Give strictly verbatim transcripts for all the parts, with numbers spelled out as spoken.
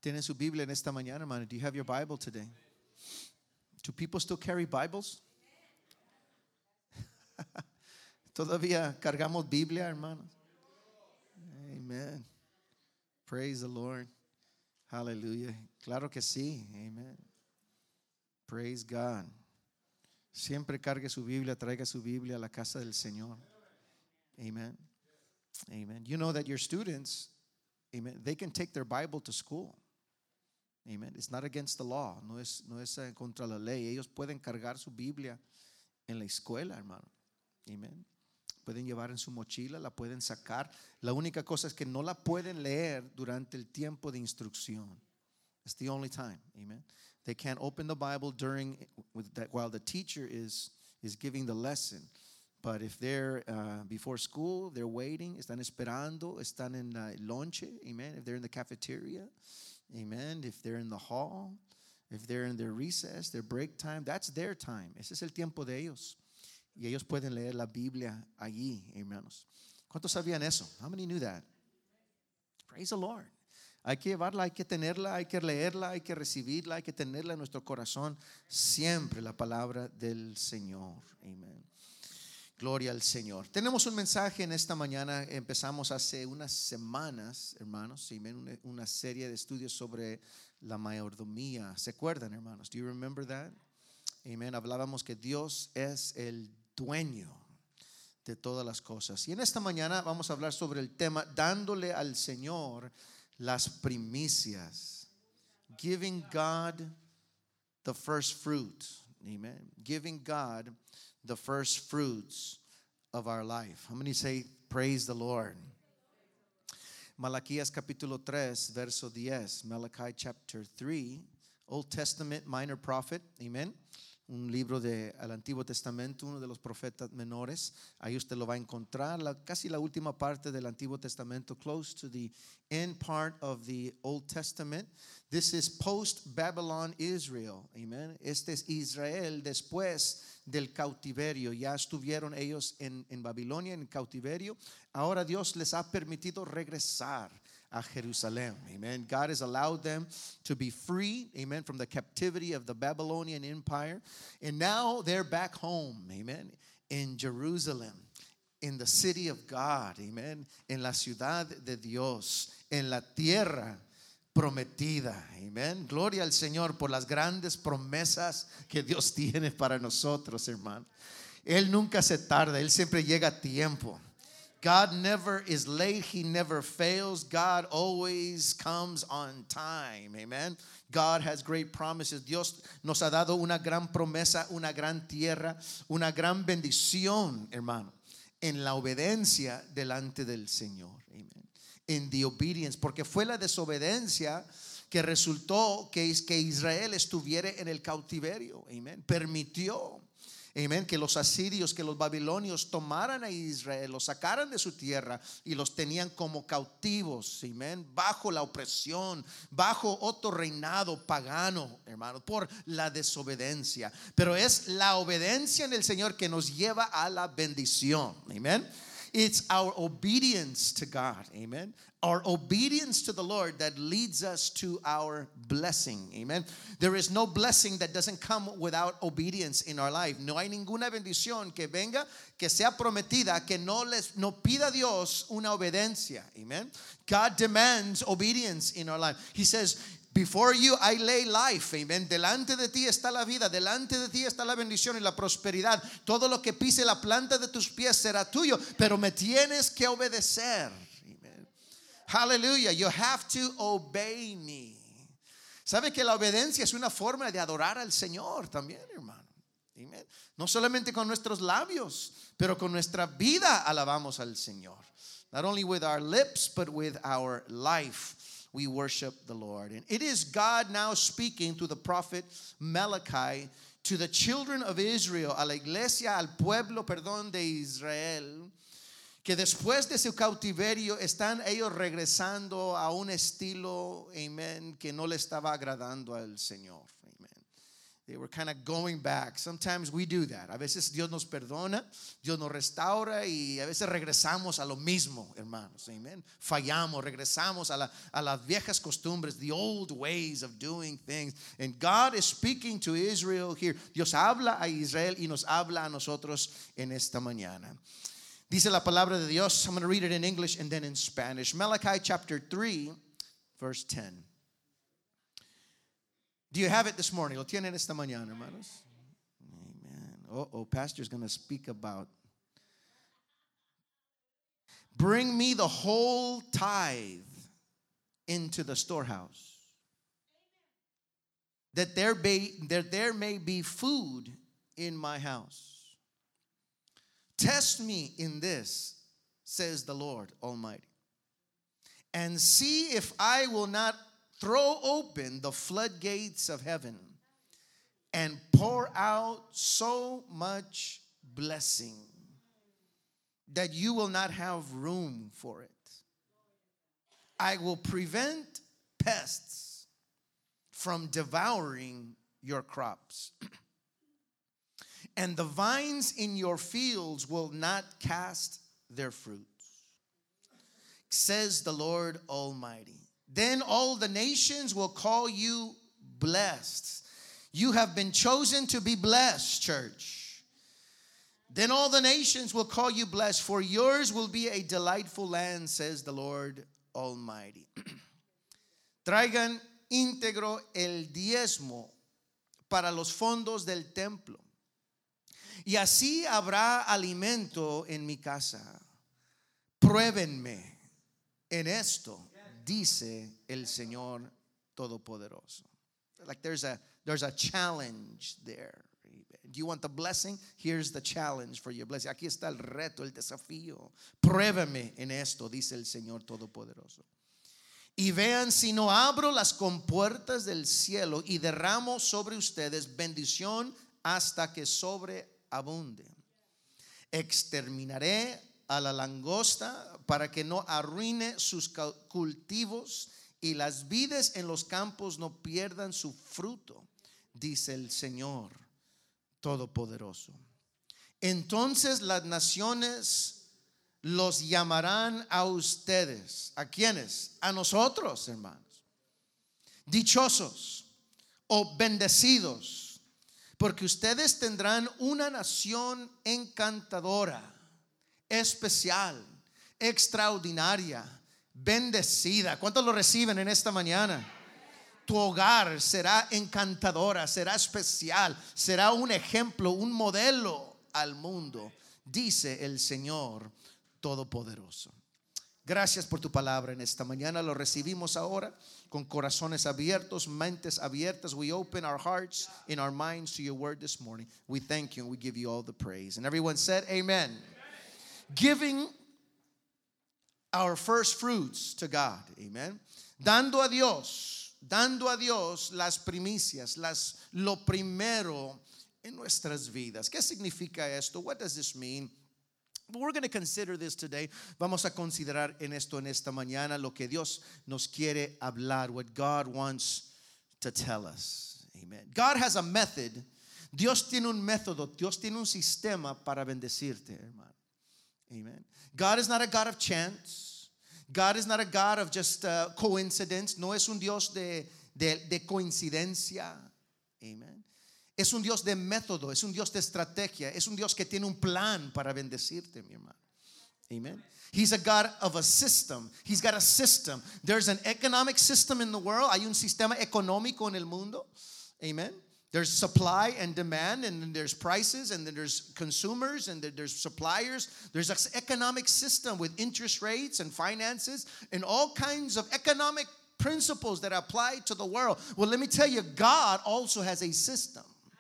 ¿Tienen su Biblia en esta mañana, hermano? Do you have your Bible today? Do people still carry Bibles? Todavía cargamos Biblia, hermanos. Amen. Praise the Lord. Hallelujah. Claro que sí. Amen. Praise God. Siempre cargue su Biblia, traiga su Biblia a la casa del Señor. Amen. Amen. You know that your students, amen, they can take their Bible to school. Amen. It's not against the law. No es, no es contra la ley. Ellos pueden cargar su Biblia en la escuela, hermano. Amen. Pueden llevar en su mochila, la pueden sacar. La única cosa es que no la pueden leer durante el tiempo de instrucción. It's the only time. Amen. They can't open the Bible during with that, while the teacher is is giving the lesson. But if they're uh, before school, they're waiting, están esperando, están en la lonche, amen. If they're in the cafeteria, amen. If they're in the hall, if they're in their recess, their break time, that's their time. Ese es el tiempo de ellos. Y ellos pueden leer la Biblia allí, hermanos. ¿Cuántos sabían eso? How many knew that? Praise the Lord. Hay que llevarla, hay que tenerla, hay que leerla, hay que recibirla, hay que tenerla en nuestro corazón siempre, la palabra del Señor. Amén. Gloria al Señor. Tenemos un mensaje en esta mañana. Empezamos hace unas semanas, hermanos, una, una serie de estudios sobre la mayordomía. ¿Se acuerdan, hermanos? Do you remember that? Amén. Hablábamos que Dios es el dueño de todas las cosas. Y en esta mañana vamos a hablar sobre el tema dándole al Señor las primicias. Giving God the first fruit. Amen. Giving God the first fruits of our life. How many say praise the Lord? Malaquías capítulo tres, verso diez. Malachi chapter three, Old Testament minor prophet. Amen. Un libro del Antiguo Testamento, uno de los profetas menores. Ahí usted lo va a encontrar, la, casi la última parte del Antiguo Testamento, close to the end part of the Old Testament. This is post-Babylon Israel. Amen. Este es Israel después del cautiverio. Ya estuvieron ellos en, en Babilonia, en cautiverio. Ahora Dios les ha permitido regresar a Jerusalem. Amen. God has allowed them to be free, amen, from the captivity of the Babylonian Empire. And now they're back home, amen, in Jerusalem, in the city of God, amen, en la ciudad de Dios, en la tierra prometida, amen. Gloria al Señor por las grandes promesas que Dios tiene para nosotros, hermano. Él nunca se tarda, Él siempre llega a tiempo. God never is late. He never fails. God always comes on time. Amen. God has great promises. Dios nos ha dado una gran promesa, una gran tierra, una gran bendición, hermano, en la obediencia delante del Señor. Amen. In the obedience, porque fue la desobediencia que resultó que, que Israel estuviera en el cautiverio. Amen. Permitió, amén, que los asirios, que los babilonios tomaran a Israel, los sacaran de su tierra y los tenían como cautivos, amén, bajo la opresión, bajo otro reinado pagano, hermano, por la desobediencia. Pero es la obediencia en el Señor que nos lleva a la bendición, amén. It's our obedience to God, amen. Our obedience to the Lord that leads us to our blessing, amen. There is no blessing that doesn't come without obedience in our life. No hay ninguna bendición que venga, que sea prometida, que no les no pida a Dios una obediencia, amen. God demands obedience in our life. He says, before you I lay life, amen. Delante de ti está la vida, delante de ti está la bendición y la prosperidad. Todo lo que pise la planta de tus pies será tuyo, pero me tienes que obedecer. Amen. Hallelujah. You have to obey me. ¿Sabe que la obediencia es una forma de adorar al Señor también, hermano? Amen. No solamente con nuestros labios, pero con nuestra vida alabamos al Señor. Not only with our lips, but with our life. We worship the Lord. And it is God now speaking to the prophet Malachi, to the children of Israel, a la iglesia, al pueblo, perdón, de Israel, que después de su cautiverio están ellos regresando a un estilo, amén, que no le estaba agradando al Señor. Amen. They were kind of going back. Sometimes we do that. A veces Dios nos perdona, Dios nos restaura y a veces regresamos a lo mismo, hermanos. Amen. Fallamos, regresamos a, la, a las viejas costumbres, the old ways of doing things. And God is speaking to Israel here. Dios habla a Israel y nos habla a nosotros en esta mañana. Dice la palabra de Dios. I'm going to read it in English and then in Spanish. Malachi chapter three, verse ten. Do you have it this morning? ¿Lo tienen esta mañana, hermanos? Amen. Oh, oh, pastor's going to speak about bring me the whole tithe into the storehouse, that there be that there may be food in my house. Test me in this, says the Lord Almighty, and see if I will not throw open the floodgates of heaven and pour out so much blessing that you will not have room for it. I will prevent pests from devouring your crops, and the vines in your fields will not cast their fruits, says the Lord Almighty. Then all the nations will call you blessed. You have been chosen to be blessed, church. Then all the nations will call you blessed, for yours will be a delightful land, says the Lord Almighty. Traigan íntegro el diezmo para los fondos del templo, y así habrá alimento en mi casa. Pruébenme en esto, dice el Señor Todopoderoso. Like there's a there's a challenge there. Do you want the blessing? Here's the challenge for your blessing. Aquí está el reto, el desafío. Pruébame en esto, dice el Señor Todopoderoso. Y vean si no abro las compuertas del cielo y derramo sobre ustedes bendición hasta que sobreabunde. Exterminaré a la langosta para que no arruine sus cultivos y las vides en los campos no pierdan su fruto, dice el Señor Todopoderoso. Entonces las naciones los llamarán a ustedes. ¿A quiénes? A nosotros, hermanos. Dichosos o bendecidos, porque ustedes tendrán una nación encantadora, especial, extraordinaria, bendecida. ¿Cuántos lo reciben en esta mañana? Tu hogar será encantadora, será especial, será un ejemplo, un modelo al mundo, dice el Señor Todopoderoso. Gracias por tu palabra en esta mañana. Lo recibimos ahora con corazones abiertos, mentes abiertas. We open our hearts and our minds to your word this morning. We thank you and we give you all the praise. And everyone said amen. Giving our first fruits to God. Amen. Dando a Dios, dando a Dios las primicias, las, lo primero en nuestras vidas. ¿Qué significa esto? What does this mean? We're going to consider this today. Vamos a considerar en esto en esta mañana lo que Dios nos quiere hablar, what God wants to tell us. Amen. God has a method. Dios tiene un método, Dios tiene un sistema para bendecirte, hermano. Amen. God is not a God of chance. God is not a God of just uh, coincidence. No es un Dios de, de, de coincidencia. Amen. Es un Dios de método, es un Dios de estrategia, es un Dios que tiene un plan para bendecirte, mi hermano. Amen. He's a God of a system. He's got a system. There's an economic system in the world. Hay un sistema económico en el mundo. Amen. There's supply and demand, and then there's prices, and then there's consumers, and then there's suppliers. There's an economic system with interest rates and finances and all kinds of economic principles that apply to the world. Well, let me tell you, God also has a system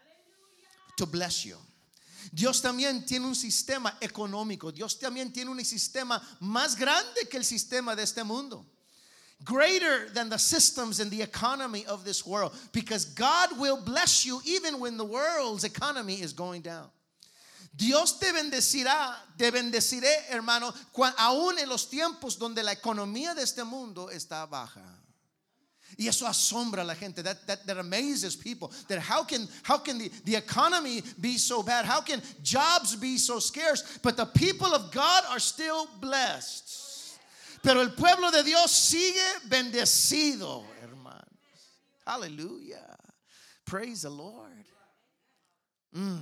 to bless you. Dios también tiene un sistema económico. Dios también tiene un sistema más grande que el sistema de este mundo. Greater than the systems and the economy of this world, because God will bless you even when the world's economy is going down. Dios te bendecirá, te bendeciré, hermano, aún en los tiempos donde la economía de este mundo está baja. Y eso asombra a la gente. That, that, that amazes people. That how can, how can the, the economy be so bad? How can jobs be so scarce? But the people of God are still blessed. Pero el pueblo de Dios sigue bendecido, hermanos. Hallelujah. Praise the Lord. Mm.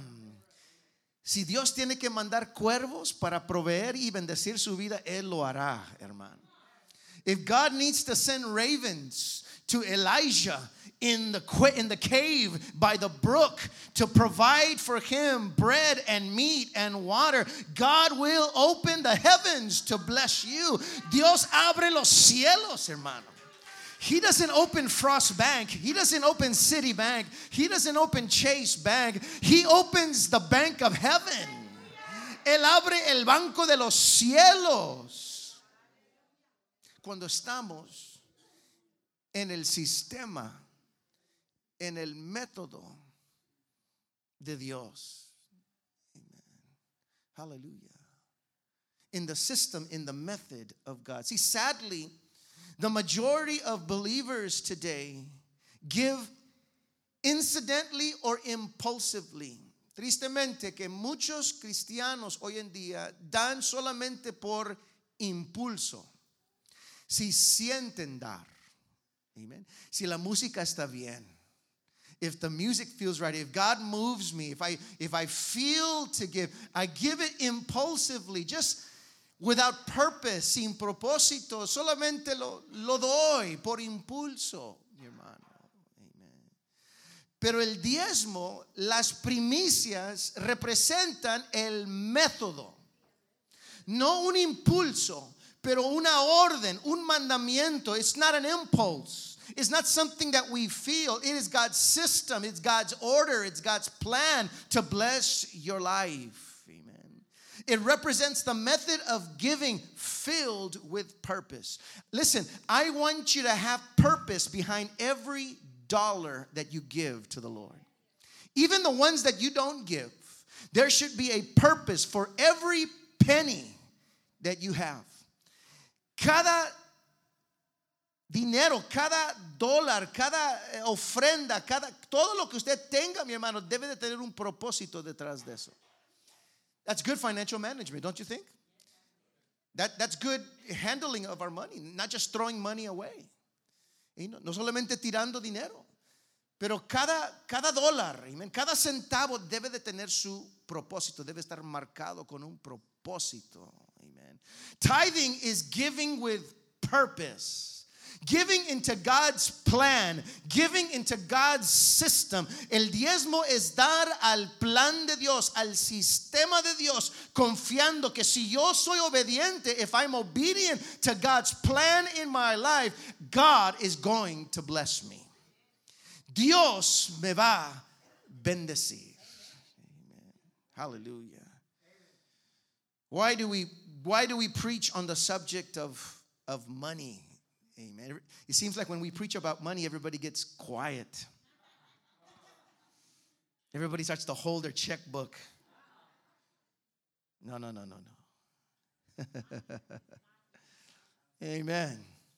Si Dios tiene que mandar cuervos para proveer y bendecir su vida, Él lo hará, hermano. If God needs to send ravens to Elijah in the in the cave by the brook to provide for him bread and meat and water, God will open the heavens to bless you. Dios abre los cielos, hermano. He doesn't open Frost Bank. He doesn't open Citibank. He doesn't open Chase Bank. He opens the bank of heaven. Él abre el banco de los cielos. Cuando estamos en el sistema, en el método de Dios. Amen. Hallelujah. In the system, in the method of God. See, sadly, the majority of believers today give incidentally or impulsively. Tristemente que muchos cristianos hoy en día dan solamente por impulso. Si sienten dar. Amen. Si la música está bien. If the music feels right, if God moves me, if I if I feel to give, I give it impulsively, just without purpose, sin propósito, solamente lo, lo doy por impulso, mi hermano. Amen. Pero el diezmo, las primicias representan el método, no un impulso. Pero una orden, un mandamiento. It's not an impulse. It's not something that we feel. It is God's system. It's God's order. It's God's plan to bless your life. Amen. It represents the method of giving filled with purpose. Listen, I want you to have purpose behind every dollar that you give to the Lord. Even the ones that you don't give. There should be a purpose for every penny that you have. Cada dinero, cada dólar, cada ofrenda, cada, todo lo que usted tenga, mi hermano, debe de tener un propósito detrás de eso. That's good financial management, don't you think? That, that's good handling of our money, not just throwing money away. Y no, no solamente tirando dinero, pero cada, cada dólar, amen, cada centavo debe de tener su propósito, debe estar marcado con un propósito. Amen. Tithing is giving with purpose. Giving into God's plan, giving into God's system. El diezmo es dar al plan de Dios, al sistema de Dios, confiando que si yo soy obediente, if I'm obedient to God's plan in my life, God is going to bless me. Dios me va a bendecir. Amen. Hallelujah. Why do we why do we preach on the subject of of money? Amen. It seems like when we preach about money, everybody gets quiet. Everybody starts to hold their checkbook. No, no, no, no, no. Amen.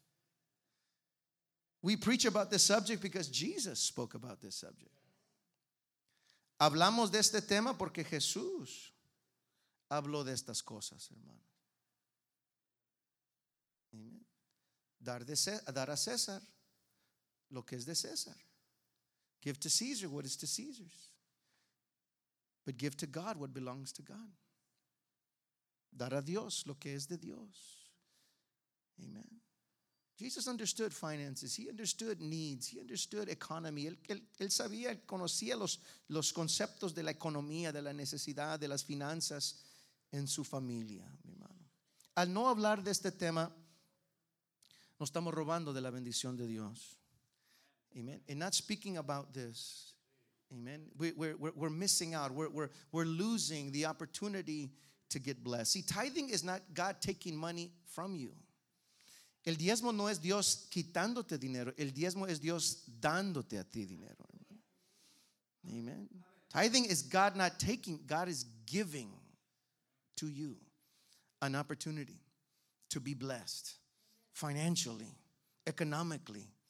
We preach about this subject because Jesus spoke about this subject. Hablamos de este tema porque Jesús habló de estas cosas, hermano. Amen. Dar, de, dar a César lo que es de César. Give to Caesar what is to Caesar's. But give to God what belongs to God. Dar a Dios lo que es de Dios. Amen. Jesus understood finances. He understood needs. He understood economy. Él, él, él sabía, él conocía los, los conceptos de la economía, de la necesidad, de las finanzas en su familia, mi hermano. Al no hablar de este tema, nos estamos robando de la bendición de Dios. Amen. And not speaking about this. Amen. We, we're, we're, we're missing out. We're, we're, we're losing the opportunity to get blessed. See, tithing is not God taking money from you. El diezmo no es Dios quitándote dinero. El diezmo es Dios dándote a ti dinero. Amen. Tithing is God not taking. God is giving to you an opportunity to be blessed. Financially, economically,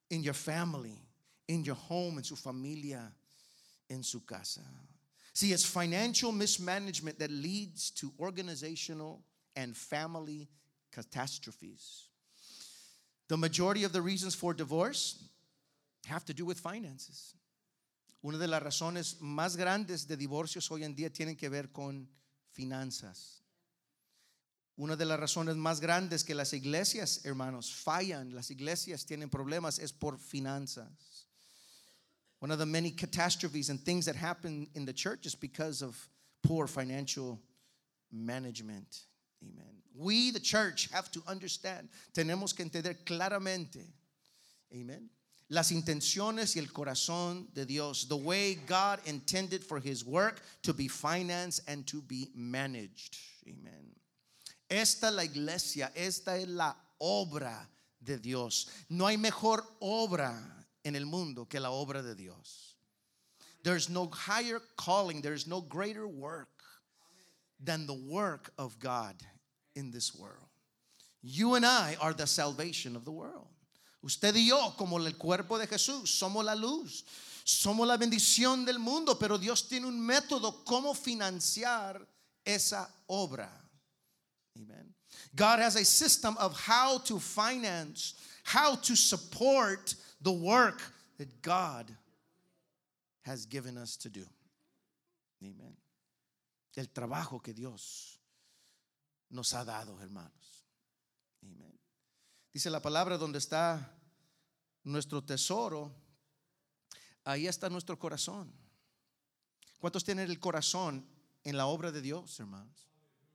in your family, in your home, en su familia, en su casa. See, it's financial mismanagement that leads to organizational and family catastrophes. The majority of the reasons for divorce have to do with finances. Una de las razones más grandes de divorcios hoy en día tienen que ver con finanzas. Una de las razones más grandes que las iglesias, hermanos, fallan, las iglesias tienen problemas es por finanzas. One of the many catastrophes and things that happen in the church is because of poor financial management. Amen. We, the church, have to understand. Tenemos que entender claramente. Amen. Las intenciones y el corazón de Dios. The way God intended for His work to be financed and to be managed. Amen. Esta es la iglesia. Esta es la obra de Dios. No hay mejor obra en el mundo que la obra de Dios. There's no higher calling, there's no greater work than the work of God in this world. You and I are the salvation of the world. Usted y yo, como el cuerpo de Jesús, somos la luz, somos la bendición del mundo, pero Dios tiene un método cómo financiar esa obra. Amen. God has a system of how to finance, how to support the work that God has given us to do. Amen. El trabajo que Dios nos ha dado, hermanos. Amen. Dice la palabra, donde está nuestro tesoro, ahí está nuestro corazón. ¿Cuántos tienen el corazón en la obra de Dios, hermanos?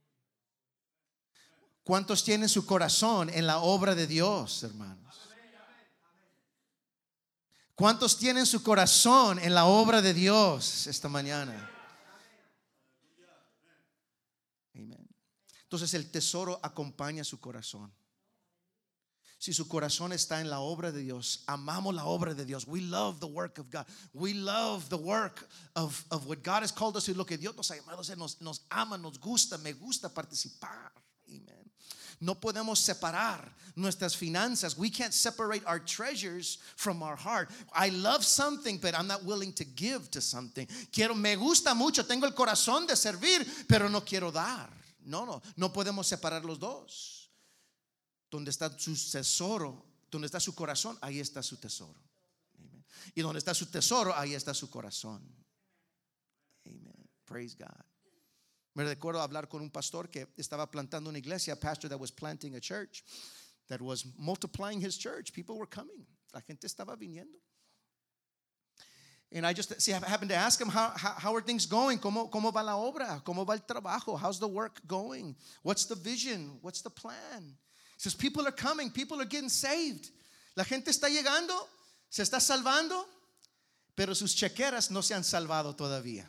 ¿Cuántos tienen su corazón en la obra de Dios, hermanos? ¿Cuántos tienen su corazón en la obra de Dios esta mañana? Amén. Entonces el tesoro acompaña su corazón. Si su corazón está en la obra de Dios, amamos la obra de Dios. We love the work of God. We love the work of, of what God has called us to. Lo que Dios nos ha llamado, nos, nos ama, nos gusta, me gusta participar. Amen. No podemos separar nuestras finanzas. We can't separate our treasures from our heart. I love something, but I'm not willing to give to something. Quiero, me gusta mucho, tengo el corazón de servir, pero no quiero dar. No, no, no podemos separar los dos. Donde está su tesoro, donde está su corazón, ahí está su tesoro. Amen. Y donde está su tesoro, ahí está su corazón. Amen. Praise God. Me recuerdo hablar con un pastor que estaba plantando una iglesia, a pastor that was planting a church, that was multiplying his church. People were coming. La gente estaba viniendo. And I just see, I happened to ask him, how, how, how are things going? ¿Cómo, ¿Cómo va la obra? ¿Cómo va el trabajo? How's the work going? What's the vision? What's the plan? He says, people are coming. People are getting saved. La gente está llegando, se está salvando, pero sus chequeras no se han salvado todavía.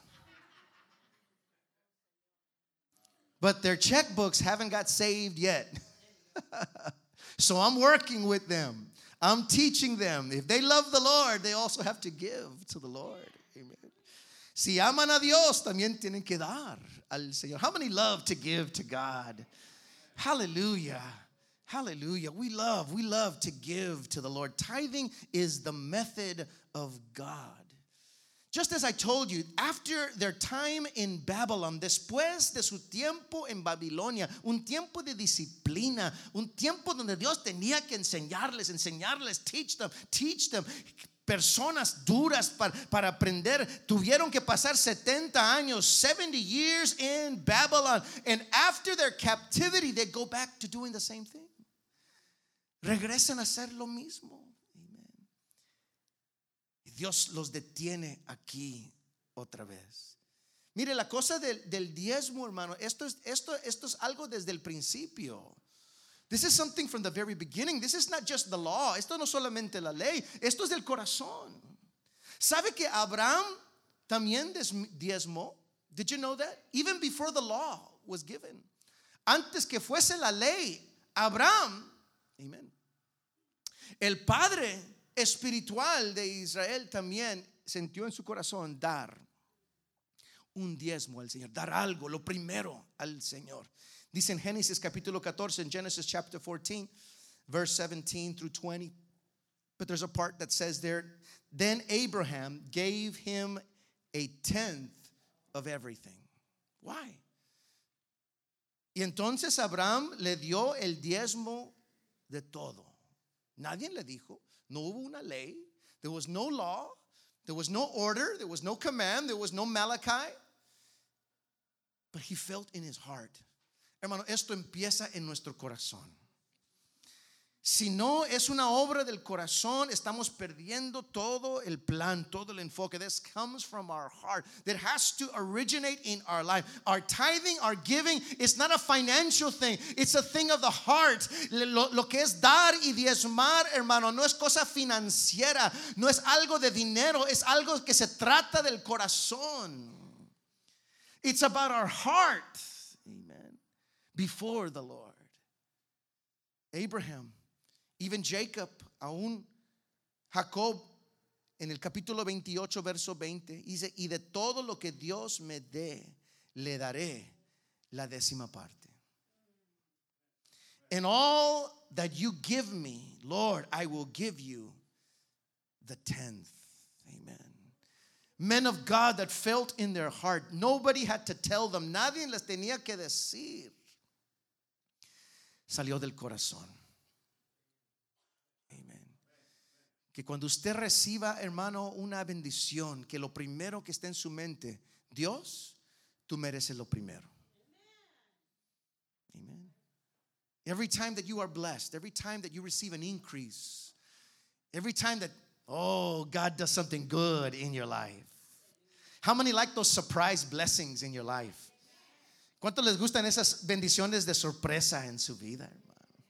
But their checkbooks haven't got saved yet. So I'm working with them. I'm teaching them. If they love the Lord, they also have to give to the Lord. Amen. Si aman a Dios, también tienen que dar al Señor. How many love to give to God? Hallelujah. Hallelujah. We love, we love to give to the Lord. Tithing is the method of God. Just as I told you, after their time in Babylon, después de su tiempo en Babilonia, un tiempo de disciplina, un tiempo donde Dios tenía que enseñarles, enseñarles, teach them, teach them. Personas duras para, para aprender, tuvieron que pasar setenta años, seventy years in Babylon. And after their captivity, they go back to doing the same thing. Regresan a hacer lo mismo. Dios los detiene aquí otra vez. Mire, la cosa del, del diezmo, hermano, esto es, esto, esto es algo desde el principio. This is something from the very beginning. This is not just the law. Esto no solamente la ley. Esto es del corazón. ¿Sabe que Abraham también diezmó? Did you know that? Even before the law was given. Antes que fuese la ley, Abraham, amen, el padre espiritual de Israel, también sintió en su corazón dar un diezmo al Señor, dar algo, lo primero al Señor. Dice en Génesis capítulo catorce, en Genesis chapter fourteen, verse seventeen through twenty. But there's a part that says there, then Abraham gave him a tenth of everything. Why? Y entonces Abraham le dio el diezmo de todo. Nadie le dijo, no hubo una ley, there was no law, there was no order, there was no command, there was no Malachi. But he felt in his heart. Hermano, esto empieza en nuestro corazón. Si no es una obra del corazón, estamos perdiendo todo el plan, todo el enfoque. This comes from our heart. That has to originate in our life. Our tithing, our giving is not a financial thing. It's a thing of the heart. Lo, lo que es dar y diezmar, hermano, no es cosa financiera. No es algo de dinero. Es algo que se trata del corazón. It's about our heart. Amen. Before the Lord. Abraham. Even Jacob, aún Jacob, en el capítulo veintiocho, verso veinte, dice, y de todo lo que Dios me dé, le daré la décima parte. And all that you give me, Lord, I will give you the tenth. Amen. Men of God that felt in their heart, nobody had to tell them, nadie les tenía que decir. Salió del corazón. Que cuando usted reciba, hermano, una bendición, que lo primero que esté en su mente, Dios, tú mereces lo primero. Amen. Every time that you are blessed, every time that you receive an increase, every time that, oh, God does something good in your life. How many like those surprise blessings in your life? ¿Cuánto les gustan esas bendiciones de sorpresa en su vida, hermano?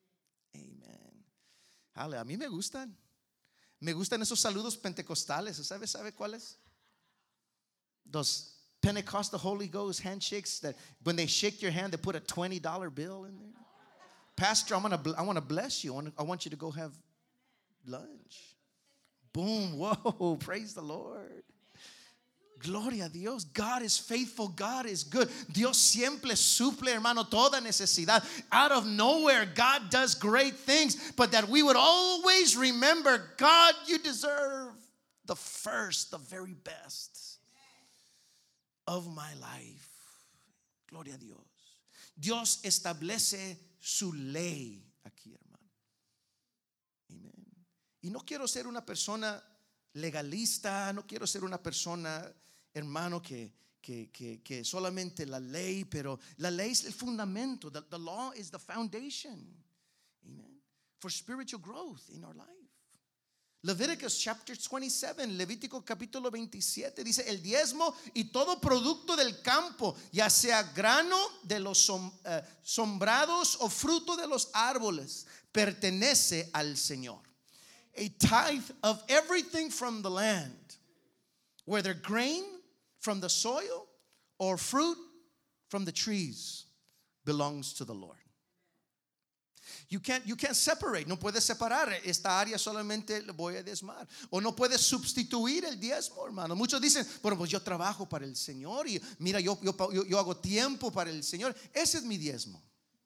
Amen. A mí me gustan. Me gustan esos saludos pentecostales. ¿Sabe, sabe cuáles? Those Pentecostal Holy Ghost handshakes that when they shake your hand, they put a twenty dollar bill in there. Pastor, I want to I want to bless you. I want, I want you to go have lunch. Boom. Whoa. Praise the Lord. Gloria a Dios. God is faithful. God is good. Dios siempre suple, hermano, toda necesidad. Out of nowhere, God does great things. But that we would always remember, God, you deserve the first, the very best of my life. Gloria a Dios. Dios establece su ley aquí, hermano. Amen. Y no quiero ser una persona legalista, no quiero ser una persona, hermano, que, que, que, que solamente la ley, pero la ley es el fundamento. The, the law is the foundation. Amen. For spiritual growth in our life. Leviticus chapter twenty-seven, Levítico capítulo veintisiete dice, el diezmo y todo producto del campo, ya sea grano de los som, uh, sombrados o fruto de los árboles, pertenece al Señor. A tithe of everything from the land, whether grain from the soil or fruit from the trees, belongs to the Lord. You can't, you can't separate. No puedes separar. Esta área solamente le voy a diezmar. O no puedes sustituir el diezmo, hermano. Muchos dicen, bueno, pues yo trabajo para el Señor y mira, yo, yo, yo, yo hago tiempo para el Señor. Ese es mi diezmo.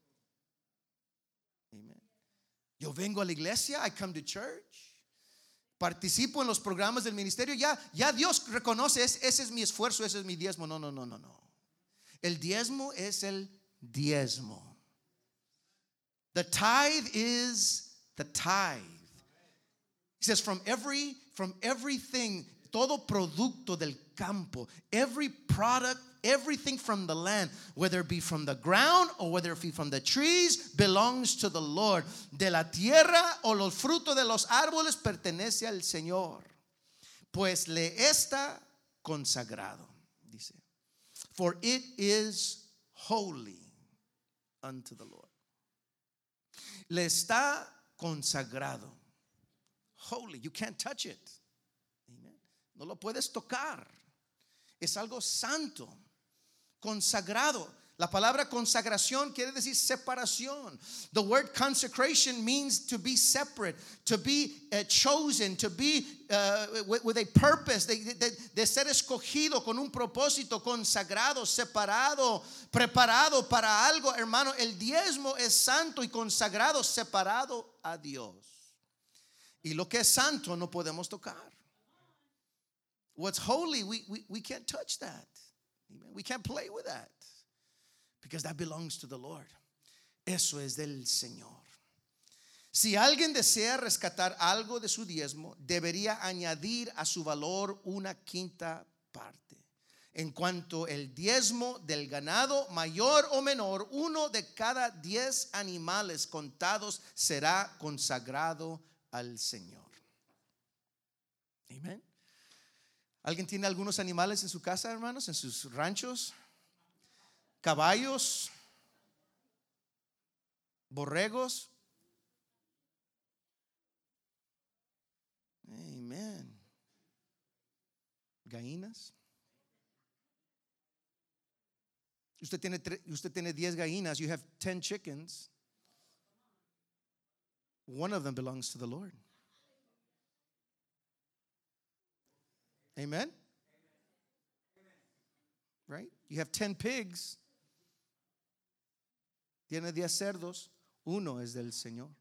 Amen. Yo vengo a la iglesia, I come to church. Participo en los programas del ministerio. Ya, ya Dios reconoce, ese, ese es mi esfuerzo, ese es mi diezmo. No, no, no, no, no. El diezmo es el diezmo. The tithe is the tithe. He says from every from everything, todo producto del campo, every product, everything from the land, whether it be from the ground or whether it be from the trees, belongs to the Lord. De la tierra o los frutos de los árboles pertenece al Señor, pues le está consagrado, dice. For it is holy unto the Lord. Le está consagrado. Holy, you can't touch it. Amen. No lo puedes tocar. Es algo santo, consagrado. La palabra consagración quiere decir separación. The word consecration means to be separate, to be uh, chosen, to be uh, with, with a purpose, de, de, de ser escogido con un propósito, consagrado, separado, preparado para algo. Hermano, el diezmo es santo y consagrado, separado a Dios. Y lo que es santo no podemos tocar. What's holy, we, we, we can't touch that. Amen. We can't play with that. Because that belongs to the Lord. Eso es del Señor. Si alguien desea rescatar algo de su diezmo, debería añadir a su valor una quinta parte. En cuanto el diezmo del ganado, mayor o menor, uno de cada diez animales contados será consagrado al Señor. Amén. ¿Alguien tiene algunos animales en su casa, hermanos? En sus ranchos. Caballos, borregos. Amén. Gallinas. Usted tiene, usted tiene diez gallinas. You have ten chickens. One of them belongs to the Lord. Amen. Right? You have ten pigs. Tiene diez cerdos. Uno es del Señor.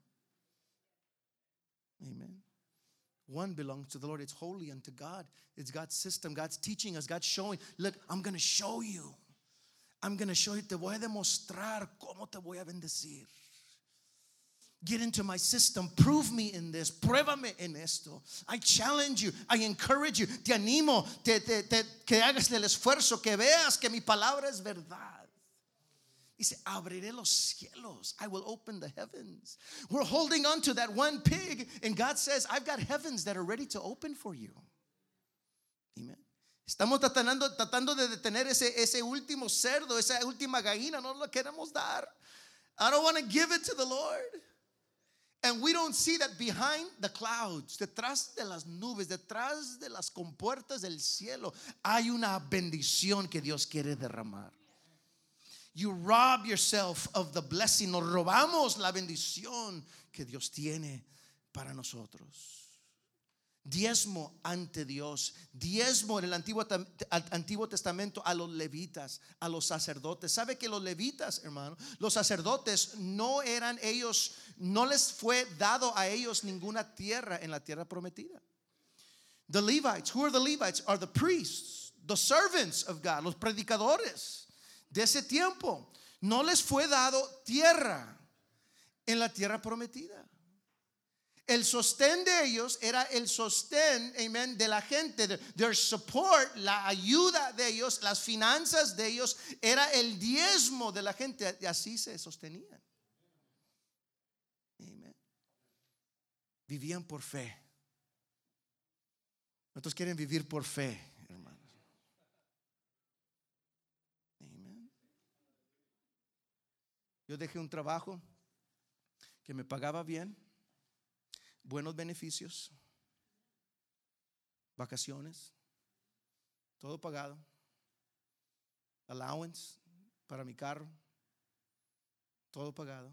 Amen. One belongs to the Lord. It's holy unto God. It's God's system. God's teaching us. God's showing. Look, I'm going to show you. I'm going to show you. Te voy a demostrar cómo te voy a bendecir. Get into my system. Prove me in this. Pruébame en esto. I challenge you. I encourage you. Te animo. Te, te, te, que hagas el esfuerzo. Que veas que mi palabra es verdad. Dice, abriré los cielos. I will open the heavens. We're holding on to that one pig. And God says, I've got heavens that are ready to open for you. Amen. Estamos tratando, tratando de detener ese, ese último cerdo, esa última gallina. No lo queremos dar. I don't want to give it to the Lord. And we don't see that behind the clouds, detrás de las nubes, detrás de las compuertas del cielo, hay una bendición que Dios quiere derramar. You rob yourself of the blessing. Nos robamos la bendición que Dios tiene para nosotros. Diezmo ante Dios. Diezmo en el Antiguo, Antiguo Testamento a los levitas, a los sacerdotes. ¿Sabe que los levitas, hermano, los sacerdotes no eran ellos, no les fue dado a ellos ninguna tierra en la tierra prometida? The Levites, who are the Levites? Are the priests, the servants of God, los predicadores de ese tiempo. No les fue dado tierra en la tierra prometida. El sostén de ellos era el sostén, amen, de la gente. Their support, la ayuda de ellos, las finanzas de ellos, era el diezmo de la gente. Y así se sostenían. Amen. Vivían por fe. ¿Cuántos quieren vivir por fe, hermanos? Amen. Yo dejé un trabajo que me pagaba bien. Buenos beneficios, vacaciones, todo pagado, allowance para mi carro, todo pagado.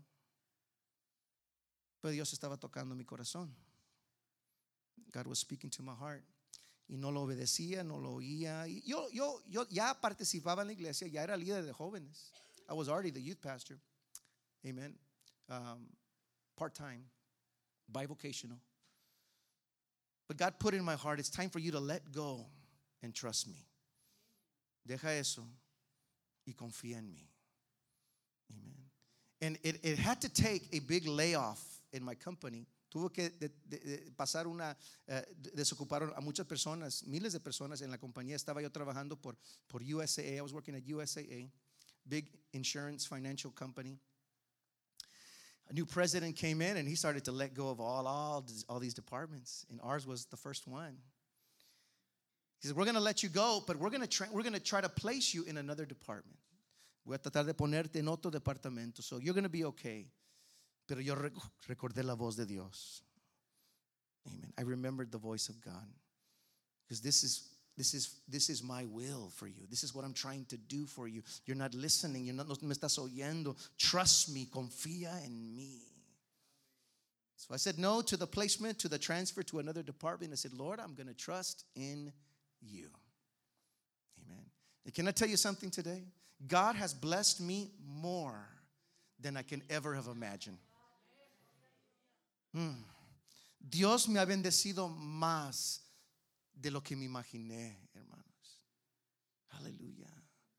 Pero Dios estaba tocando mi corazón. God was speaking to my heart. Y no lo obedecía, no lo oía. Y yo, yo, yo ya participaba en la iglesia, ya era líder de jóvenes. I was already the youth pastor. Amen. Um, part-time. Bivocational. But God put in my heart, it's time for you to let go and trust me. Deja eso y confía en mí. Amen. And it, it had to take a big layoff in my company. Tuvo que de, de, de pasar una, uh, desocuparon a muchas personas, miles de personas en la compañía. Estaba yo trabajando por, por U S A A. I was working at U S A A, big insurance financial company. A new president came in and he started to let go of all, all, all these departments. And ours was the first one. He said, we're going to let you go, but we're going to try, we're going to try to place you in another department. Voy a tratar de ponerte en otro departamento. So you're going to be okay. Pero yo recordé la voz de Dios. Amen. I remembered the voice of God. Because this is This is, this is my will for you. This is what I'm trying to do for you. You're not listening. You're not, no me estás oyendo. Trust me. Confía en mí. So I said no to the placement, to the transfer to another department. I said, Lord, I'm going to trust in you. Amen. And can I tell you something today? God has blessed me more than I can ever have imagined. Hmm. Dios me ha bendecido más de lo que me imaginé, hermanos. Aleluya.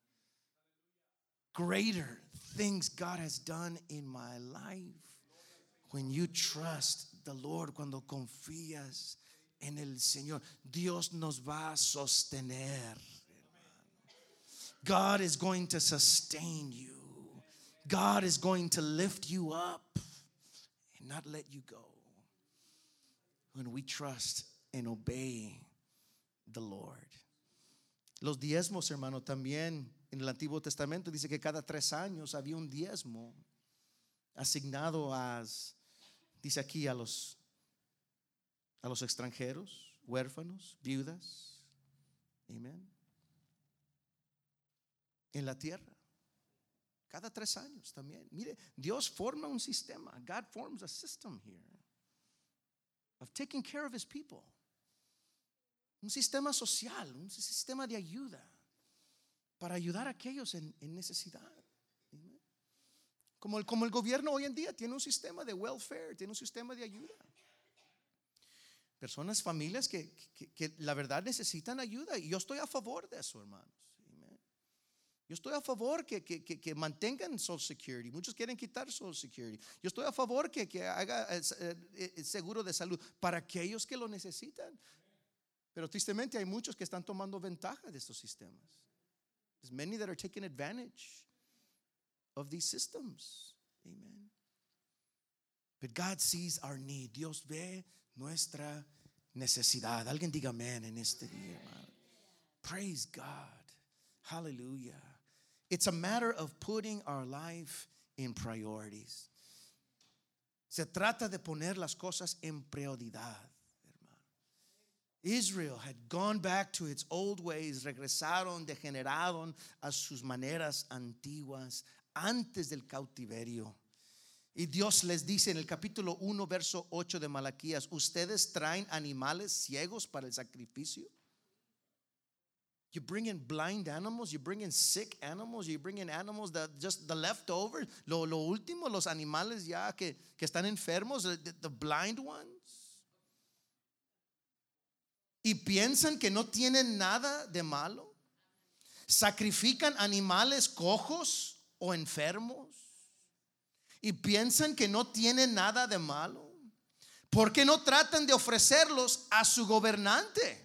Greater things God has done in my life. When you trust the Lord, cuando confías en el Señor, Dios nos va a sostener. God is going to sustain you. God is going to lift you up and not let you go. When we trust and obey the Lord. Los diezmos, hermano, también en el Antiguo Testamento dice que cada tres años había un diezmo asignado a, dice aquí, a los a los extranjeros, huérfanos, viudas. Amén. En la tierra. Cada tres años también. Mire, Dios forma un sistema. God forms a system here of taking care of his people. Un sistema social, un sistema de ayuda para ayudar a aquellos en, en necesidad. Como el, como el gobierno hoy en día tiene un sistema de welfare, tiene un sistema de ayuda. Personas, familias que, que, que la verdad necesitan ayuda, y yo estoy a favor de eso, hermanos. Yo estoy a favor que, que, que, que mantengan Social Security. Muchos quieren quitar Social Security. Yo estoy a favor que, que haga el, el seguro de salud para aquellos que lo necesitan. Pero tristemente hay muchos que están tomando ventaja de estos sistemas. There's many that are taking advantage of these systems. Amen. But God sees our need. Dios ve nuestra necesidad. Alguien diga amén en este día, hermano. Praise God. Hallelujah. It's a matter of putting our life in priorities. Se trata de poner las cosas en prioridad, hermano. Israel had gone back to its old ways. Regresaron, degeneraron a sus maneras antiguas antes del cautiverio. Y Dios les dice en el capítulo uno, verso ocho de Malaquías: ¿ustedes traen animales ciegos para el sacrificio? You bring in blind animals, you bring in sick animals, you bring in animals that just the leftovers, lo, lo último, los animales ya que, que están enfermos, the, the blind ones. Y piensan que no tienen nada de malo. Sacrifican animales cojos o enfermos. Y piensan que no tienen nada de malo. ¿Por qué no tratan de ofrecerlos a su gobernante?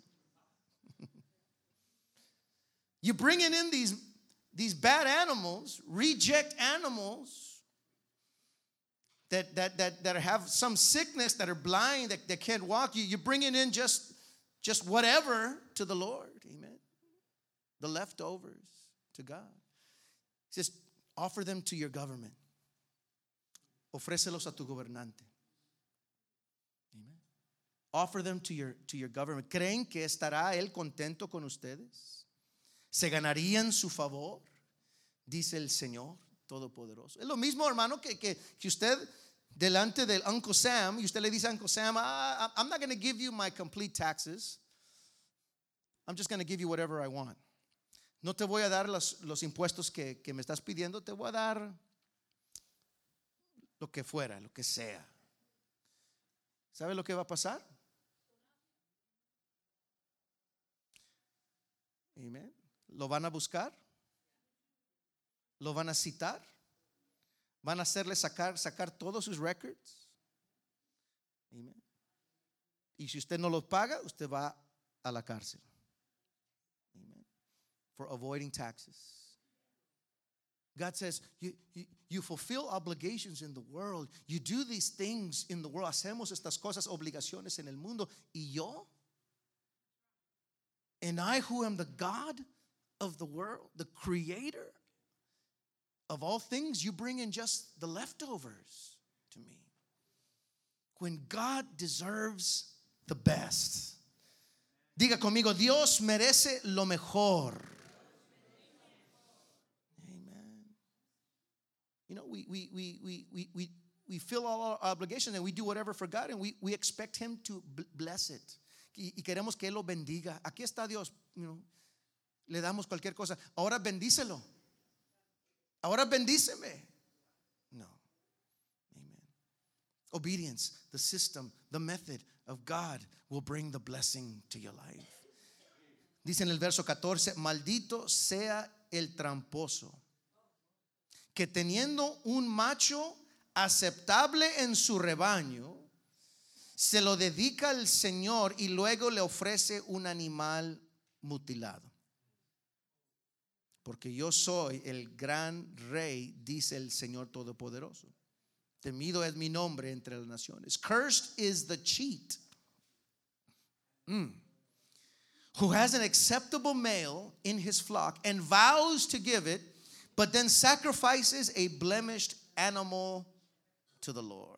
You're bringing in these, these bad animals, reject animals that, that, that, that have some sickness, that are blind, that, that can't walk. You, you're bringing in just, just whatever to the Lord. Amen. The leftovers to God. He says, offer them to your government. Ofrécelos a tu gobernante. Amen. Offer them to your, to your government. ¿Creen que estará él contento con ustedes? ¿Se ganarían su favor? Dice el Señor Todopoderoso. Es lo mismo, hermano, que, que, que usted delante del Uncle Sam, y usted le dice a Uncle Sam, ah, I'm not going to give you my complete taxes. I'm just going to give you whatever I want. No te voy a dar los, los impuestos que, que me estás pidiendo, te voy a dar lo que fuera, lo que sea. ¿Sabe lo que va a pasar? Amén. Lo van a buscar, lo van a citar, van a hacerle sacar, sacar todos sus records. Amen. Y si usted no los paga, usted va a la cárcel. Amen. For avoiding taxes. God says, you, you, you fulfill obligations in the world. You do these things in the world. Hacemos estas cosas, obligaciones en el mundo. Y yo, and I who am the God of the world, the creator of all things, you bring in just the leftovers to me. When God deserves the best. Diga conmigo, Dios merece lo mejor. Amen. You know, we we we we we we we fill all our obligations and we do whatever for God, and we we expect him to bless it. Y, y queremos que él lo bendiga. Aquí está Dios, you know. Le damos cualquier cosa. Ahora bendícelo. Ahora bendíceme. No. Amen. Obedience, the system, the method of God will bring the blessing to your life. Dice en el verso catorce, maldito sea el tramposo, que teniendo un macho aceptable en su rebaño, se lo dedica al Señor y luego le ofrece un animal mutilado. Porque yo soy el gran rey, dice el Señor Todopoderoso. Temido es mi nombre entre las naciones. Cursed is the cheat, mm, who has an acceptable male in his flock and vows to give it, but then sacrifices a blemished animal to the Lord.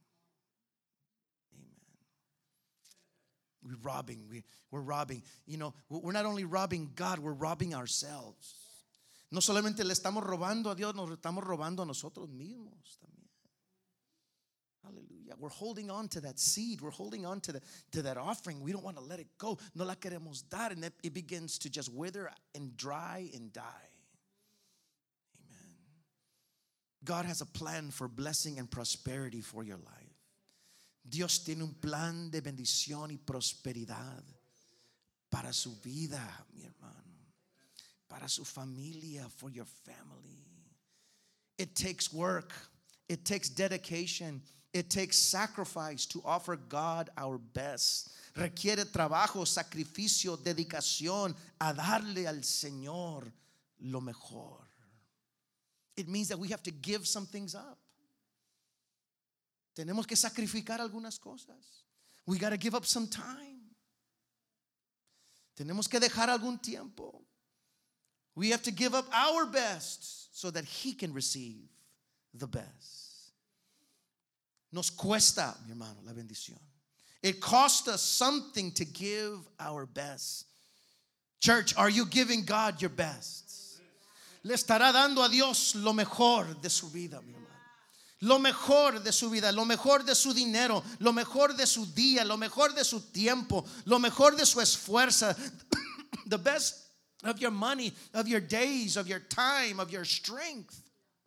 Amen. We're robbing. We, we're robbing. You know, we're not only robbing God, we're robbing ourselves. No solamente le estamos robando a Dios, nos estamos robando a nosotros mismos también. Hallelujah. We're holding on to that seed. We're holding on to, the, to that offering. We don't want to let it go. No la queremos dar. And it begins to just wither and dry and die. Amen. God has a plan for blessing and prosperity for your life. Dios tiene un plan de bendición y prosperidad para su vida, mi hermano. Para su familia, for your family. It takes work. It takes dedication. It takes sacrifice to offer God our best. Requiere trabajo, sacrificio, dedicación a darle al Señor lo mejor. It means that we have to give some things up. Tenemos que sacrificar algunas cosas. We got to give up some time. Tenemos que dejar algún tiempo. We have to give up our best so that He can receive the best. Nos cuesta, mi hermano, la bendición. It costs us something to give our best. Church, are you giving God your best? Le estará dando a Dios lo mejor de su vida, mi hermano. Lo mejor de su vida, lo mejor de su dinero, lo mejor de su día, lo mejor de su tiempo, lo mejor de su esfuerzo. The best of your money, of your days, of your time, of your strength.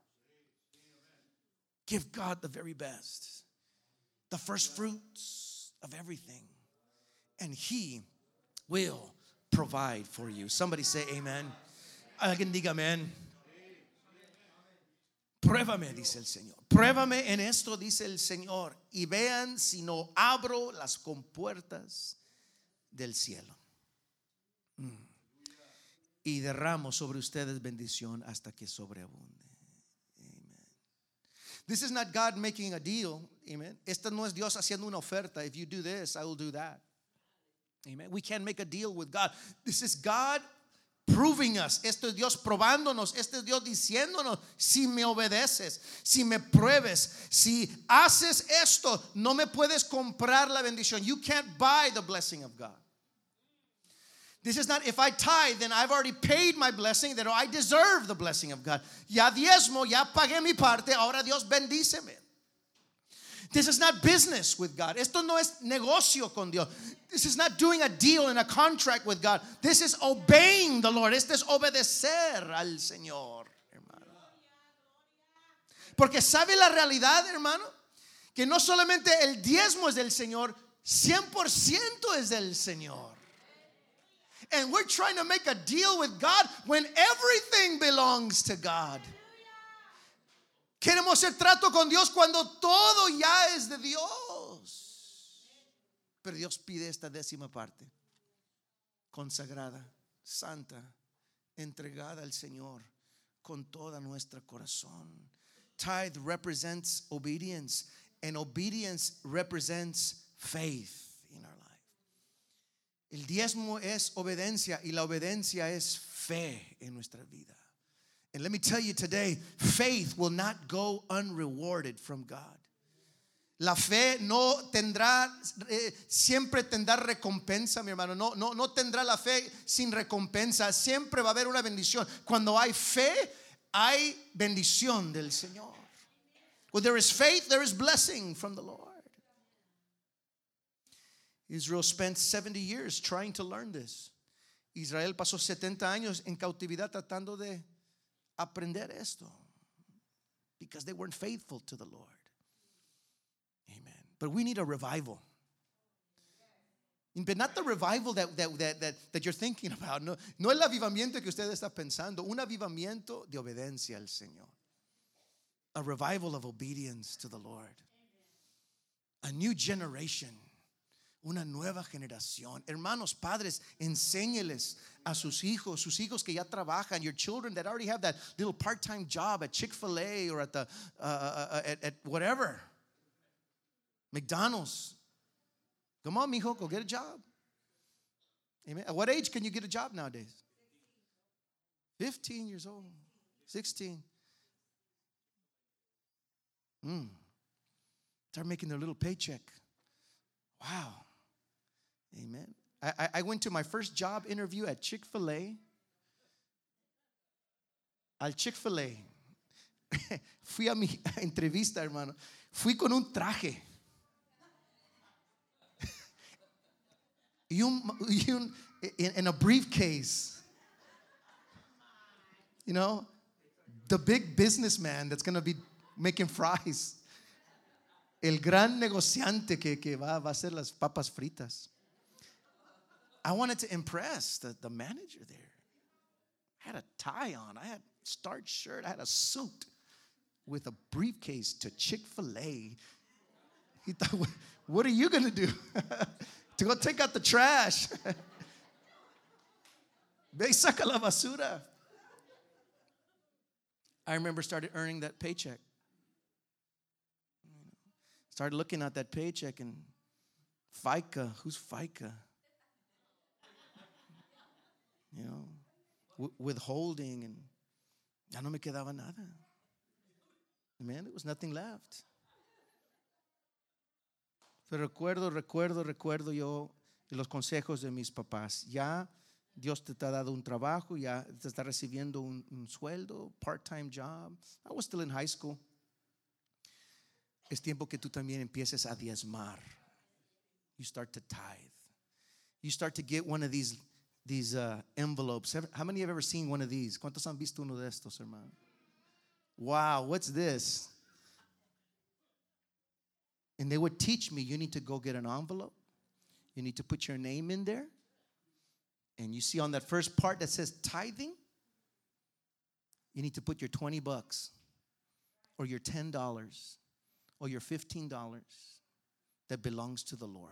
Give God the very best, the first fruits of everything, and He will provide for you. Somebody say amen. Alguien diga amen. Pruébame, dice el Señor. Pruébame en esto, dice el Señor, y vean si no abro las compuertas del cielo. Mm. Y derramo sobre ustedes bendición hasta que sobreabunde. Amen. This is not God making a deal. Amen. Esta no es Dios haciendo una oferta. If you do this, I will do that. Amen. We can't make a deal with God. This is God proving us. Esto es Dios probándonos. Esto es Dios diciéndonos: si me obedeces, si me pruebes, si haces esto, no me puedes comprar la bendición. You can't buy the blessing of God. This is not, if I tithe, then I've already paid my blessing, then I deserve the blessing of God. Ya diezmo, ya pagué mi parte, ahora Dios bendíceme. This is not business with God. Esto no es negocio con Dios. This is not doing a deal and a contract with God. This is obeying the Lord. Este es obedecer al Señor, hermano. Porque sabe la realidad, hermano, que no solamente el diezmo es del Señor, cien por ciento es del Señor. And we're trying to make a deal with God when everything belongs to God. Queremos hacer trato con Dios cuando todo ya es de Dios. Pero Dios pide esta décima parte, consagrada, santa, entregada al Señor con toda nuestra corazón. Tithe represents obedience, and obedience represents faith in our life. El diezmo es obediencia, y la obediencia es fe en nuestra vida. And let me tell you today, faith will not go unrewarded from God. La fe no tendrá, eh, siempre tendrá recompensa, mi hermano. No, no, no tendrá la fe sin recompensa. Siempre va a haber una bendición. Cuando hay fe, hay bendición del Señor. When there is faith, there is blessing from the Lord. Israel spent seventy years trying to learn this. Israel pasó setenta años en cautividad tratando de aprender esto, because they weren't faithful to the Lord. Amen. But we need a revival. But not the revival that, that, that, that, that you're thinking about. No, no el avivamiento que usted está pensando. Un avivamiento de obediencia al Señor. A revival of obedience to the Lord. A new generation. Una nueva generación. Hermanos, padres, enséñeles a sus hijos, sus hijos que ya trabajan, your children that already have that little part-time job at Chick-fil-A or at the uh, uh, at, at whatever. McDonald's. Come on, mijo, go get a job. Amen. At what age can you get a job nowadays? fifteen years old. sixteen. Mm. Start making their little paycheck. Wow. Amen. I, I went to my first job interview at Chick-fil-A. Al Chick-fil-A. Fui a mi entrevista, hermano. Fui con un traje. Y un, y un, in, in a briefcase. You know, the big businessman that's going to be making fries. El gran negociante que, que va, va a hacer las papas fritas. I wanted to impress the, the manager there. I had a tie on. I had a starched shirt. I had a suit with a briefcase to Chick-fil-A. He thought, what are you going to do? To go take out the trash. Ve, saca la basura. I remember started earning that paycheck. Started looking at that paycheck and FICA, who's FICA? You know, w- withholding, and ya no me quedaba nada. Man, there was nothing left. Pero recuerdo, recuerdo, recuerdo yo los consejos de mis papás. Ya Dios te ha dado un trabajo, ya te está recibiendo un, un sueldo, part-time job. I was still in high school. Es tiempo que tú también empieces a diezmar. You start to tithe. You start to get one of these these uh, envelopes. How many have ever seen one of these? ¿Cuántos han visto uno de estos, hermano? Wow, what's this? And they would teach me, you need to go get an envelope. You need to put your name in there. And you see on that first part that says tithing, you need to put your twenty bucks or your ten dollars or your fifteen dollars that belongs to the Lord.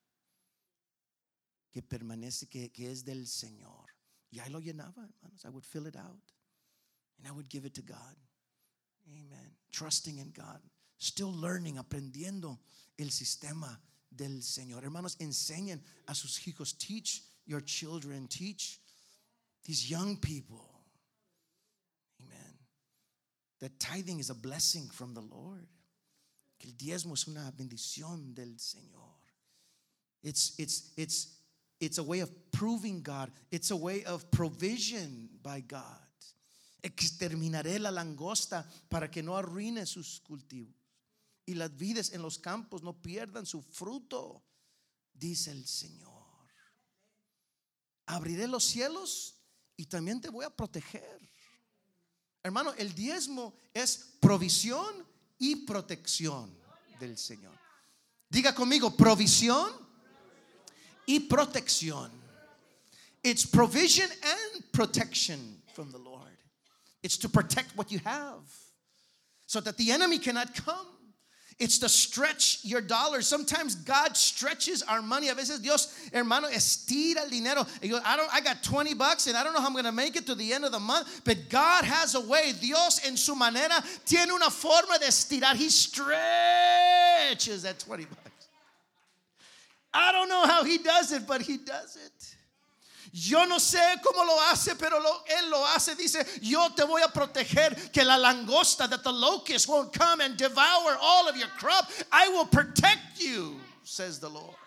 Que permanece, que, que es del Señor. Y ahí lo llenaba, hermanos. I would fill it out. And I would give it to God. Amen. Trusting in God. Still learning, aprendiendo el sistema del Señor. Hermanos, enseñen a sus hijos. Teach your children. Teach these young people. Amen. That tithing is a blessing from the Lord. Que el diezmo es una bendición del Señor. It's, it's, it's, it's a way of proving God. It's a way of provision by God. Exterminaré la langosta para que no arruine sus cultivos. Y las vides en los campos no pierdan su fruto, dice el Señor. Abriré los cielos y también te voy a proteger. Hermano, el diezmo es provisión y protección del Señor. Diga conmigo, provisión y protección. It's provision and protection from the Lord. It's to protect what you have so that the enemy cannot come. It's to stretch your dollars. Sometimes God stretches our money. A veces Dios, hermano, estira el dinero. I don't, I got twenty bucks and I don't know how I'm going to make it to the end of the month. But God has a way. Dios en su manera tiene una forma de estirar. He stretches that twenty bucks. I don't know how he does it, but he does it. Yo no sé cómo lo hace, pero lo, él lo hace. Dice, yo te voy a proteger, que la langosta, that the locust won't come and devour all of your crop. I will protect you, says the Lord.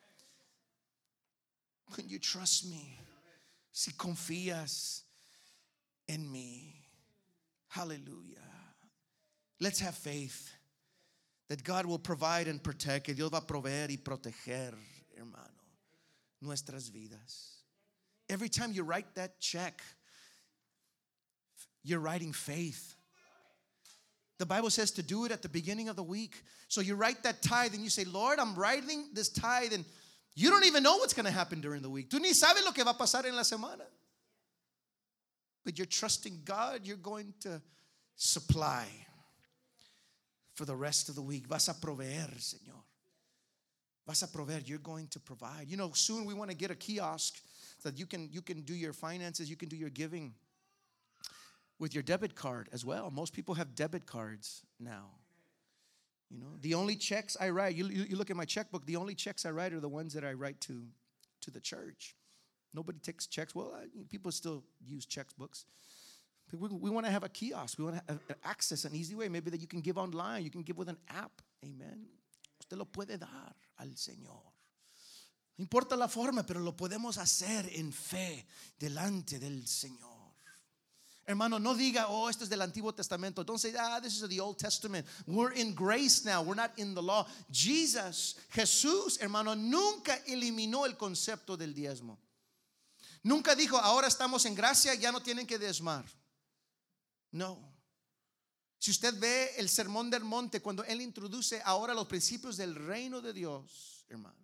Can you trust me? Si confías en mí. Hallelujah. Let's have faith that God will provide and protect. Que Dios va a proveer y proteger, hermano, nuestras vidas. Every time you write that check, you're writing faith. The Bible says to do it at the beginning of the week. So you write that tithe and you say, Lord, I'm writing this tithe, and You don't even know what's going to happen during the week. Tú ni sabes lo que va a pasar en la semana. But you're trusting God, you're going to supply for the rest of the week. Vas a proveer, Señor. Vas a proveer. You're going to provide. You know, soon we want to get a kiosk so that you can you can do your finances, you can do your giving with your debit card as well. Most people have debit cards now. You know, the only checks I write, you, you, you look at my checkbook, the only checks I write are the ones that I write to, to the church. Nobody takes checks. Well, I, people still use checkbooks. But we, we want to have a kiosk. We want to have access, an easy way. Maybe that you can give online. You can give with an app. Amen. Usted lo puede dar al Señor. No importa la forma, pero lo podemos hacer en fe delante del Señor. Hermano, no diga, oh, esto es del Antiguo Testamento. Don't say, ah, this is the Old Testament. We're in grace now. We're not in the law. Jesus, Jesús, hermano, nunca eliminó el concepto del diezmo. Nunca dijo, ahora estamos en gracia, ya no tienen que diezmar. No. Si usted ve el sermón del monte, cuando él introduce ahora los principios del reino de Dios, hermano,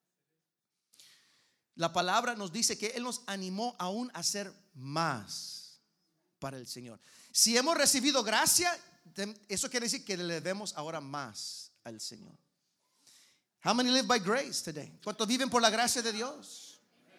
la palabra nos dice que él nos animó aún a hacer más para el Señor. Si hemos recibido gracia, eso quiere decir que le debemos ahora más al Señor. How many live by grace today? ¿Cuántos viven por la gracia de Dios?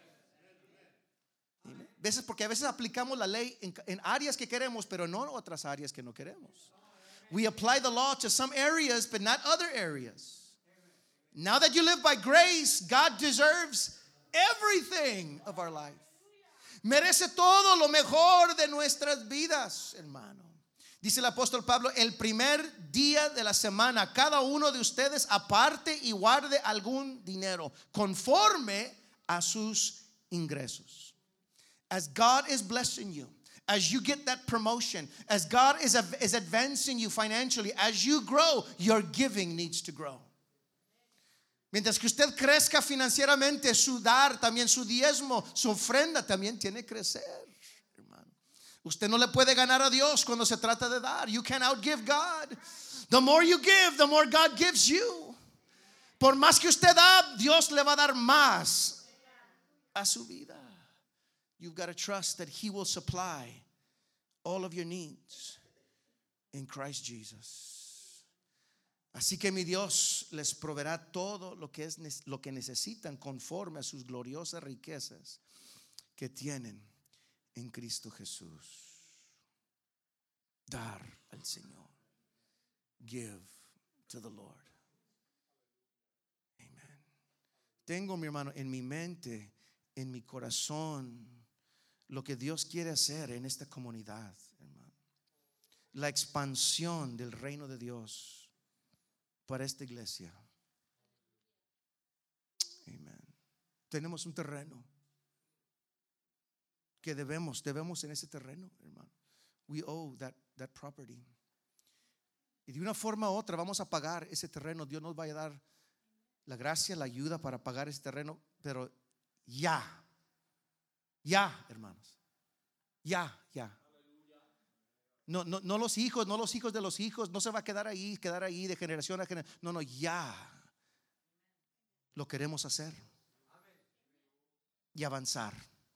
Amen. Veces porque a veces aplicamos la ley en, en áreas que queremos, pero no en otras áreas que no queremos. We apply the law to some areas, but not other areas. Now that you live by grace, God deserves everything of our life. Merece todo lo mejor de nuestras vidas, hermano. Dice el apóstol Pablo, el primer día de la semana, cada uno de ustedes aparte y guarde algún dinero conforme a sus ingresos. As God is blessing you, as you get that promotion, as God is, is advancing you financially, as you grow, your giving needs to grow. Mientras que usted crezca financieramente, su dar, también su diezmo, su ofrenda también tiene que crecer, hermano. Usted no le puede ganar a Dios cuando se trata de dar. You can't outgive God. The more you give, the more God gives you. Por más que usted da, Dios le va a dar más a su vida. You've got to trust that He will supply all of your needs in Christ Jesus. Así que mi Dios les proveerá todo lo que es lo que necesitan conforme a sus gloriosas riquezas que tienen en Cristo Jesús. Dar al Señor. Give to the Lord. Amen. Tengo, mi hermano, en mi mente, en mi corazón, lo que Dios quiere hacer en esta comunidad, hermano. La expansión del reino de Dios para esta iglesia. Amen. Tenemos un terreno que debemos, debemos en ese terreno, hermano. We owe that, that property. Y de una forma u otra vamos a pagar ese terreno. Dios nos va a dar la gracia, la ayuda para pagar ese terreno, pero ya, ya, hermanos, ya, ya. No, no, no los hijos, no los hijos de los hijos, no se va a quedar ahí, quedar ahí de generación a generación. No, no, ya lo queremos hacer y avanzar.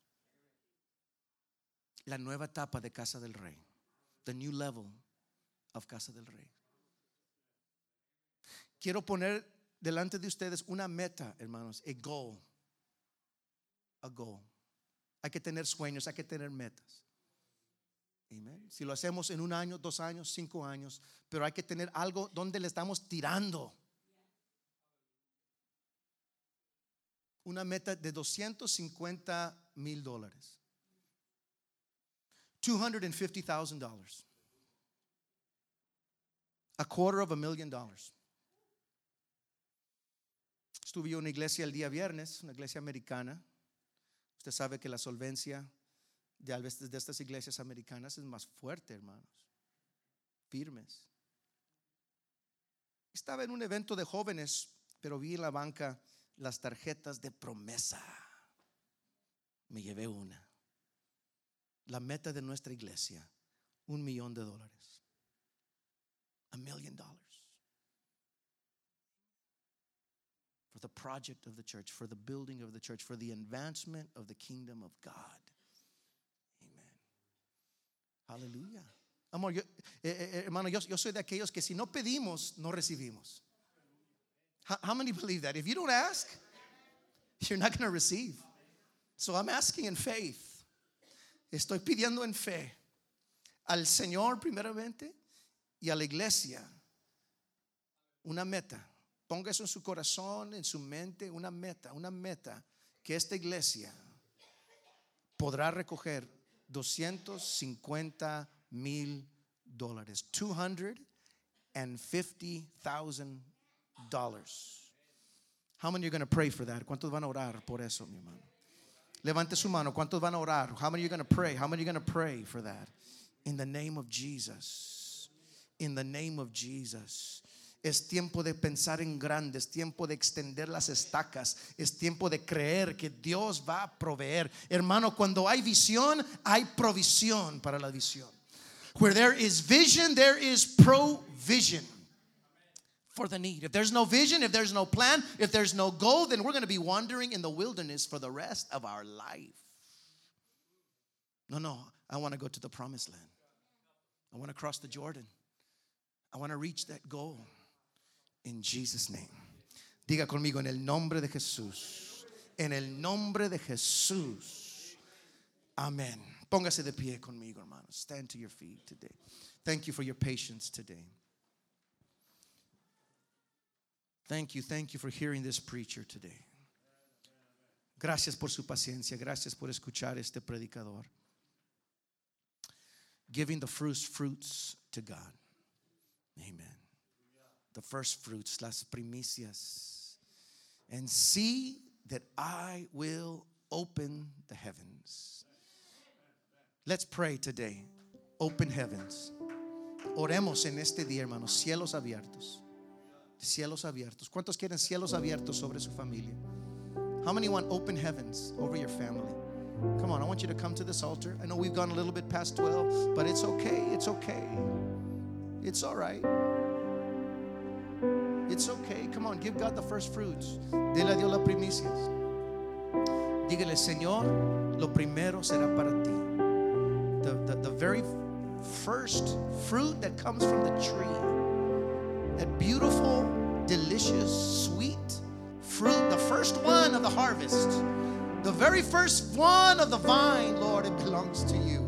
La nueva etapa de Casa del Rey, the new level of Casa del Rey. Quiero poner delante de ustedes una meta, hermanos, a goal, a goal. Hay que tener sueños, hay que tener metas. Amen. Si lo hacemos en un año, dos años, cinco años, pero hay que tener algo donde le estamos tirando. Una meta de doscientos cincuenta mil dólares. two hundred fifty thousand dollars. A quarter of a million dollars. Estuve en una iglesia el día viernes, una iglesia americana. Usted sabe que la solvencia de, a veces de estas iglesias americanas es más fuerte, hermanos. Firmes. Estaba en un evento de jóvenes, pero vi en la banca las tarjetas de promesa. Me llevé una. La meta de nuestra iglesia, un millón de dólares. A million dollars. for the project of the church, for the building of the church, for the advancement of the kingdom of God. Amen. Aleluya. Amor, yo, eh, eh, hermano, yo, yo soy de aquellos que si no pedimos, no recibimos. How, how many believe that? If you don't ask, you're not going to receive. So I'm asking in faith. Estoy pidiendo en fe al Señor primeramente y a la iglesia una meta. Ponga eso en su corazón, en su mente, una meta, una meta que esta iglesia podrá recoger doscientos cincuenta mil dólares, two hundred fifty thousand dollars. How many are going to pray for that? ¿Cuántos van a orar por eso, mi hermano? Levante su mano. ¿Cuántos van a orar? How many are going to pray? How many are going to pray for that? In the name of Jesus. In the name of Jesus. Es tiempo de pensar en grande, es tiempo de extender las estacas, es tiempo de creer que Dios va a proveer. Hermano, cuando hay visión, hay provisión para la visión. Where there is vision, there is provision for the need. If there's no vision, if there's no plan, if there's no goal, then we're going to be wandering in the wilderness for the rest of our life. No, no, I want to go to the promised land. I want to cross the Jordan. I want to reach that goal. In Jesus' name. Diga conmigo, en el nombre de Jesús. En el nombre de Jesús. Amén. Póngase de pie conmigo, hermanos. Stand to your feet today. Thank you for your patience today. Thank you, thank you for hearing this preacher today. Gracias por su paciencia. Gracias por escuchar este predicador. Giving the first fruits to God. Amen. The first fruits, las primicias. And see that I will open the heavens. Let's pray today. Open heavens. Oremos en este día, hermanos. Cielos abiertos. Cielos abiertos. ¿Cuántos quieren cielos abiertos sobre su familia? How many want open heavens over your family? Come on, I want you to come to this altar. I know we've gone a little bit past twelve, but it's okay. It's okay. It's all right. It's okay. Come on, give God the first fruits. Dele a Dios las primicias. Dígale, Señor, lo primero será para ti. The, the, the very first fruit that comes from the tree. That beautiful, delicious, sweet fruit. The first one of the harvest. The very first one of the vine, Lord, it belongs to you.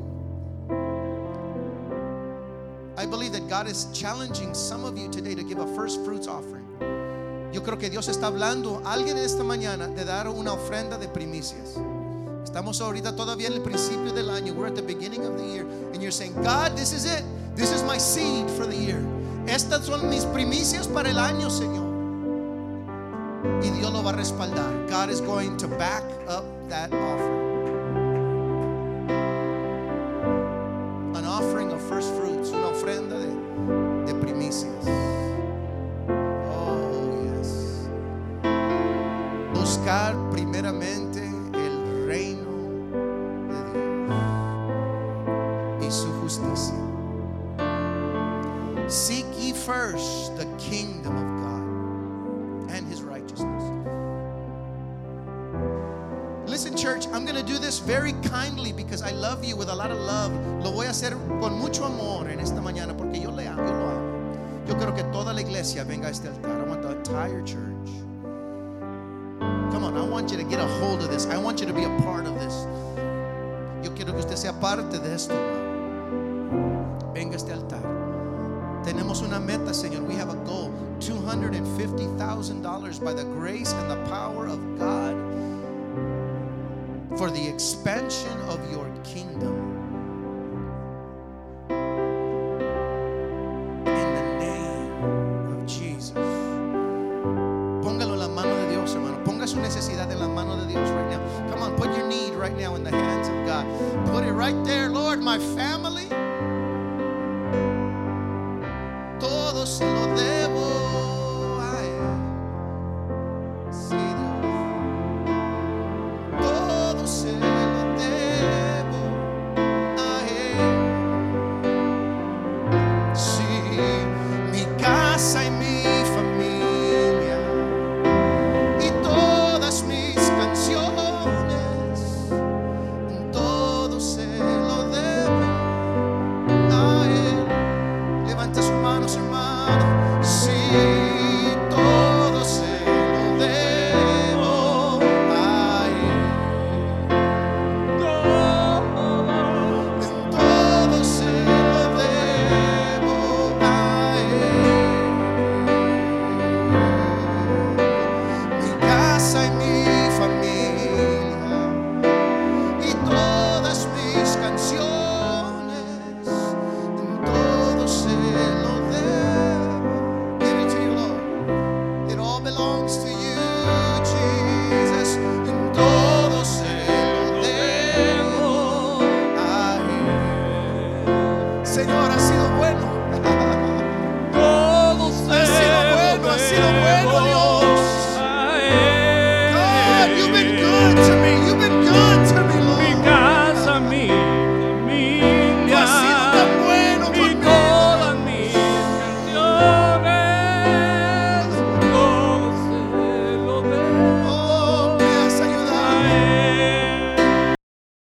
I believe that God is challenging some of you today to give a first fruits offering. Yo creo que Dios está hablando a alguien esta mañana de dar una ofrenda de primicias. Estamos ahorita todavía en el principio del año. We're at the beginning of the year. And you're saying, God, this is it. This is my seed for the year. Estas son mis primicias para el año, Señor. Y Dios lo va a respaldar. God is going to back up that offering. An offering of first fruits. Una ofrenda de, de primicias. Oh, yes. Buscar primeramente el reino de Dios y su justicia. Seek ye first the kingdom of God and his righteousness. Listen, church, I'm going to do this very kindly because I love you with a lot of love. Lo voy a hacer con mucho amor en esta mañana porque yo le amo, yo lo amo. Yo quiero que toda la iglesia venga a este altar. I want the entire church. Come on, I want you to get a hold of this. I want you to be a part of this. Yo quiero que usted sea parte de esto. Venga a este altar. Tenemos una meta, Señor. We have a goal. two hundred fifty thousand dollars by the grace and the power of God for the expansion of your kingdom. In the name of Jesus. Póngalo en la mano de Dios, hermano. Ponga su necesidad en la mano de Dios right now. Come on, put your need right now in the hands of God. Put it right there. Lord, my family. Todo se lo debo a Él. Sí, Dios. Todo se